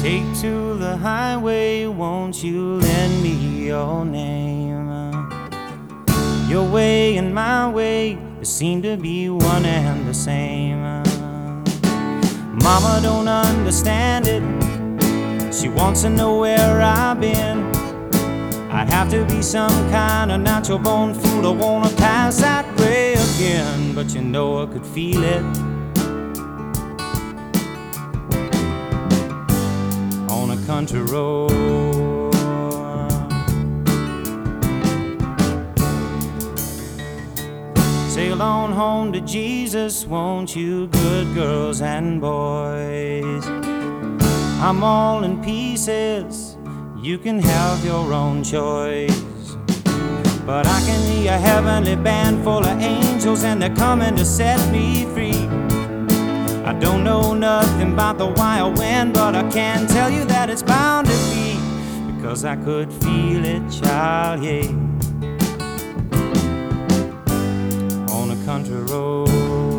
Take to the highway, won't you lend me your name? Your way and my way, they seem to be one and the same. Mama don't understand it, she wants to know where I've been. I'd have to be some kind of natural born fool to wanna pass that way again. But you know I could feel it on a country road. Sail on home to Jesus, won't you, good girls and boys? I'm all in pieces, you can have your own choice. But I can hear a heavenly band full of angels, and they're coming to set me free. I don't know nothing about the wild wind, but I can tell you that it's bound to be, because I could feel it, child, yeah, on a country road.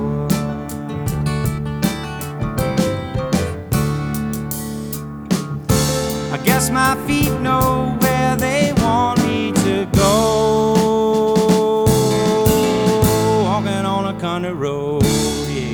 I guess my feet know where they want me to go, walking on a country road, yeah.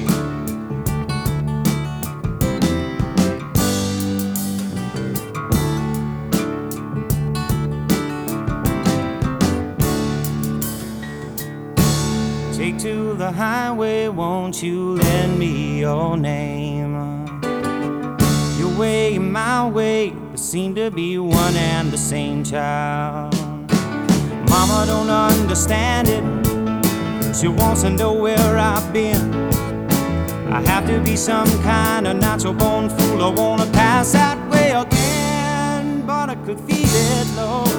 Take to the highway, won't you lend me your name? Your way and my way, they seem to be one and the same, child. Mama don't understand it, she wants to know where I've been. I have to be some kind of natural born fool, I wanna pass that way again. But I could feel it, Lord,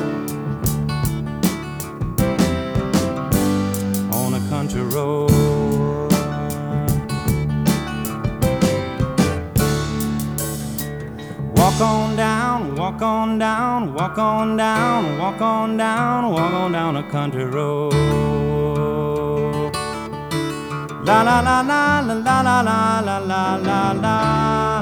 on a country road. Walk on down, walk on down, walk on down, walk on down, walk on down a country road. La la la la la la la la la la la.